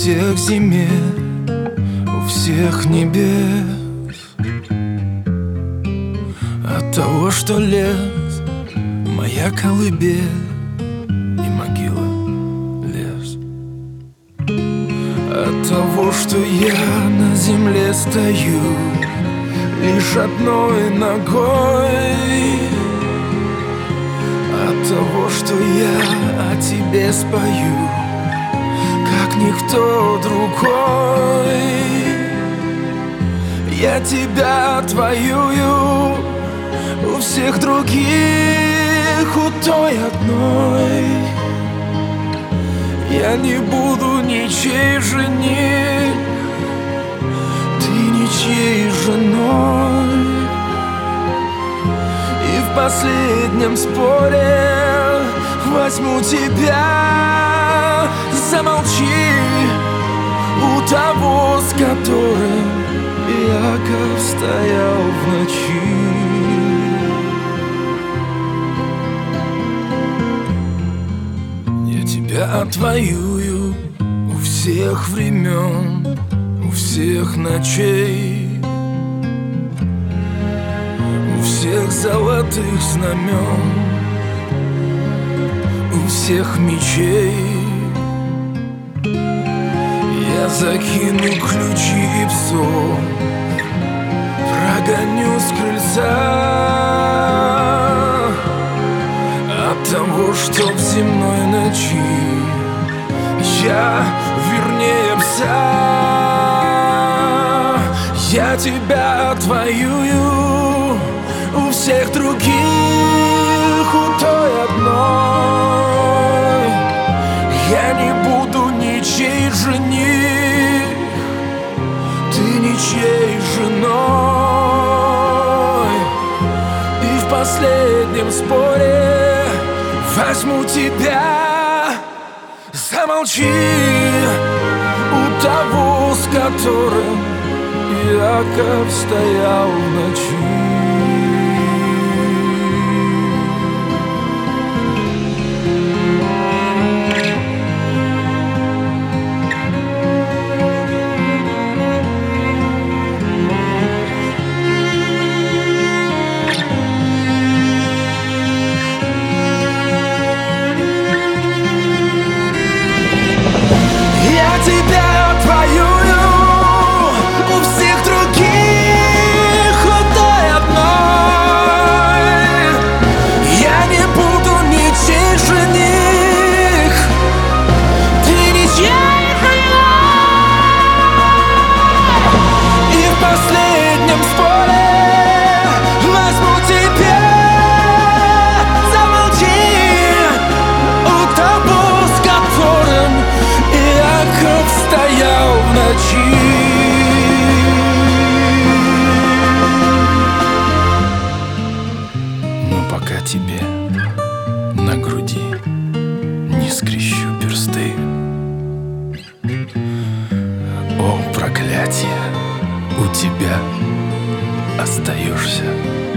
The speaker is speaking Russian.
всех земель, у всех небес. От того, что лес моя колыбель и могила лес. От того, что я на земле стою лишь одной ногой. От того, что я о тебе спою, как никто другой. Я тебя отвоюю у всех других, у той одной. Я не буду ничьей жених, ты ничьей женой. И в последнем споре возьму тебя. Замолчи у того, с которым Яков стоял в ночи. Я тебя отвоюю у всех времен, у всех ночей, у всех золотых знамен, у всех мечей. Я закину ключи и псов, прогоню с крыльца. От того, что в земной ночи я вернее пса. Я тебя отвоюю у всех других, у той одной. Я не буду ничьей жених, ты ничьей женой. И в последнем споре возьму тебя. Замолчи у того, с которым Яков стоял в ночи. Тебя отвоюю у всех других, у той одной. Я не буду ничей жених, ты ничьей женой. И в последнем споре возьму тебя. Замолчи у того, с которым Яков стоял в ночи. Но пока тебе на груди не скрещу персты, о, проклятие, у тебя остаешься